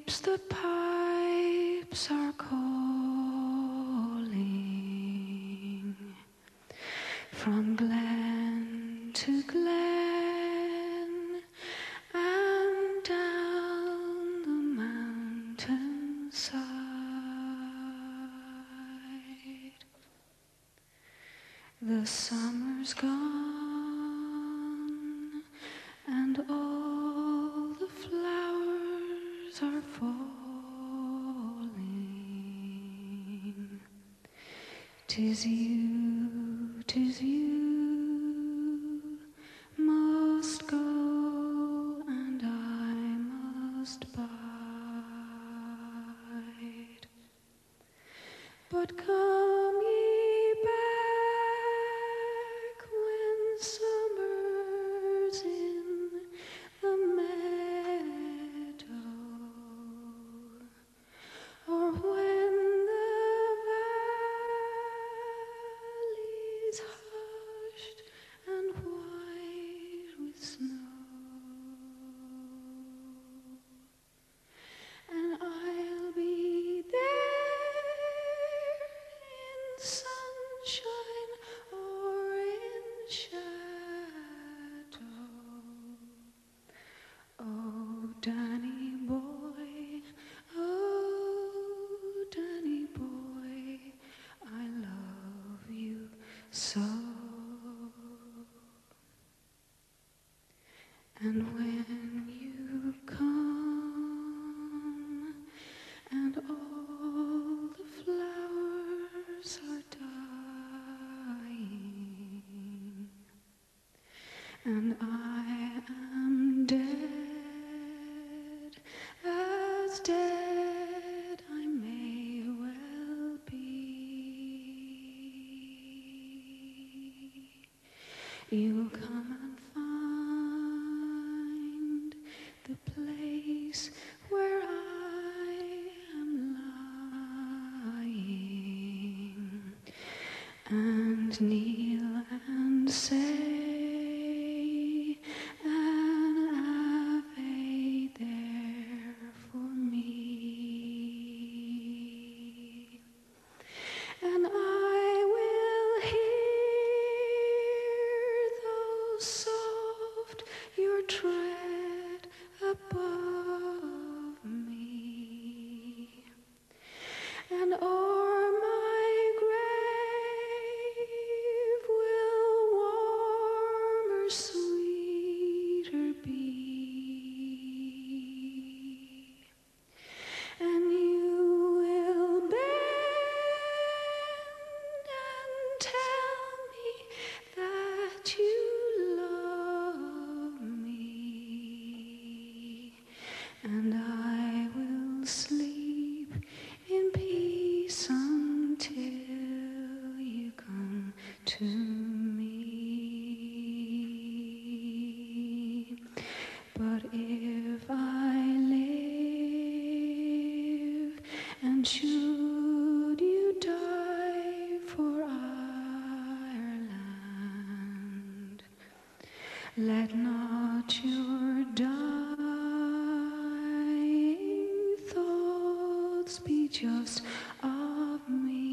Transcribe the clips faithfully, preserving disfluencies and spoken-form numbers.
pipes, the pipes are calling from glen to glen and down the mountainside. The summer's gone and all the flowers are falling. 'Tis you, 'tis you must go and I must bide. But come ye back when summer's in the meadow, or when the valley's hushed and white with snow, and I'll be there in sunshine or in shadow. Oh, Danny boy, oh, Danny boy, I love you so. And when you come and all the flowers are dying, and I am dead, as dead I may well be, you'll come and find the place where I am lying, and kneel and say an Ave there for me, and I will hear, though soft, your tread above me, and o'er my grave will warmer, sweeter be, and you will bend and tell me that you love me, and I will sleep in peace until you come to me. But if I live, and should you die for Ireland, let not your dying thoughts be just of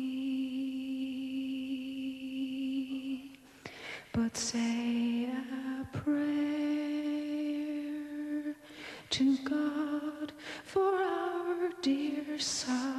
me, but say a prayer to God for our dear son.